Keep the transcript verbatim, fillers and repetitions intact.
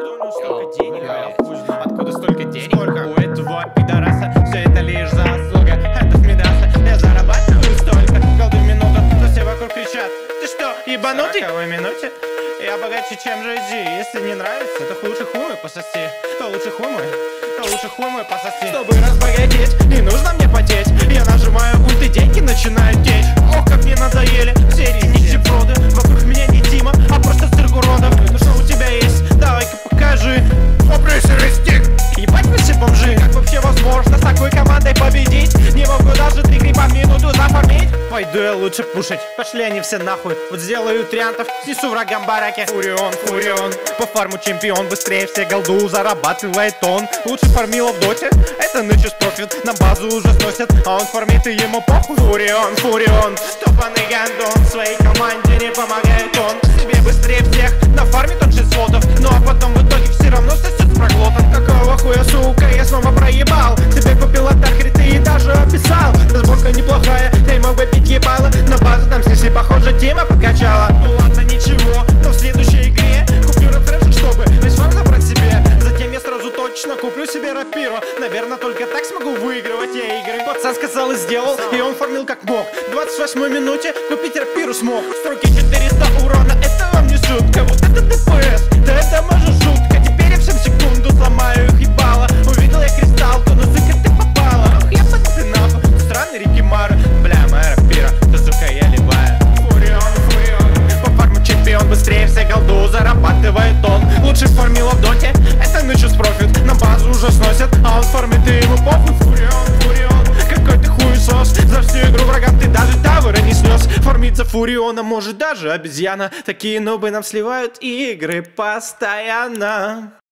думал, столько денег, а откуда столько денег? Сколько? У этого пидораса все это лишь заслуга. Это с Мидаса, я зарабатываю столько. Голду минуту, то все вокруг кричат: ты что, ебанутый? В сороковой минуте я богаче, чем Джей-Зи. Если не нравится, то лучше хуй мой пососи. То лучше хуй мой, то лучше хуй мой пососи. Чтобы разбогатеть, не нужно мне потеть. Я нажимаю ульт и деньги начинают течь. Ох, как мне надоели все эти нищеброды. Вокруг меня не Дима, а просто цирк уродов. Ну что у тебя есть? Давай-ка покажи. Опрессор и стик. Ебать вы все бомжи. Как вообще возможно с такой командой победить? Не могу даже три гриба в минуту зафармить. Пойду я лучше пушить. Пошли они все нахуй. Вот сделаю триантов, снесу врагам бараки. Фурион, Фурион, по фарму чемпион. Быстрее все голду зарабатывает он. Лучше фармила в доте, это нычес профит. На базу уже сносят, а он фармит и ему похуй. Фурион, Фурион, штопанный гандон. Своей команде не помогает он. Себе быстрее всех, на фарме он шесть слотов. Ну а потом в итоге все равно сосет с проглотом. Какого хуя, сука, я снова проебал. Тебе купил атакри, ты и даже описал. Разборка неплохая, ты мог бы пить ебало. Но базу там снесли, похоже, тема покачала. Ну ладно, ничего, но в следующей игре куплю рефрешек, чтобы весь фарм забрать себе. Затем я сразу точно куплю себе рапиру. Наверное, только так смогу выигрывать я игры. Пацан сказал и сделал, и он фармил как мог. В двадцать восьмой минуте купить рапиру смог. Строки четыреста урона, это вам не шутка. Вот это ДПС, да это может жутко. Теперь я всем секунду сломаю их ебало. Увидел я кристалку, но сука ты попала. Ох, я под ты нахуй, странный Рикимара. Бля, моя рапира, да сука я любая. Фурион, Фурион, по фарму чемпион. Быстрее все голду зарабатывает он. Лучший фармила в доте, это нычес профит. На базу уже сносят, а он фармит и ему похуй. Фурион, Фурион, какой ты хуесос. За всю игру врагам ты даже тавера не снес. Фармиться Фуриона может даже обезьяна. Такие нобы нам сливают игры постоянно.